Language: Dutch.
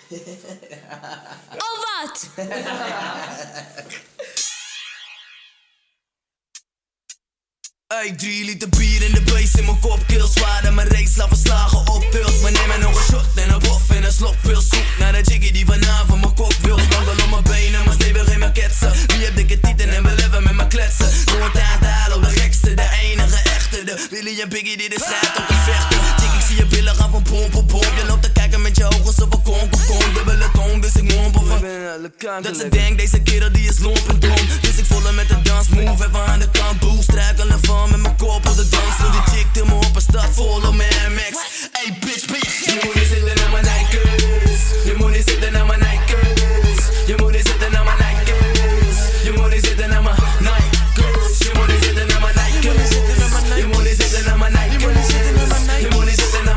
Oh wat? Ey, 3 liter bier in de base in mijn kop, kill zwaar en mijn reeks laat verslagen op pils. We nemen nog een shot en een bof en een slokpil. Zoek naar de jiggy die vanavond mijn kop wil. Wandel op mijn benen, maar stevig in mijn ketsen. Wie heb dikke tieten en we leven met mijn kletsen. Door het aan te halen, de gekste, de enige echte. De Willy en Biggie die de strijd om te vechten. Jig, ik zie je billen gaan van pomp op pomp. Je loopt te kijken met je ogen zo van kom. Dubbele toon, dus ik mompel van. Dat ze denkt, deze kerel die is lomp en dom. Dus ik voel hem met de dansmove even aan de kant.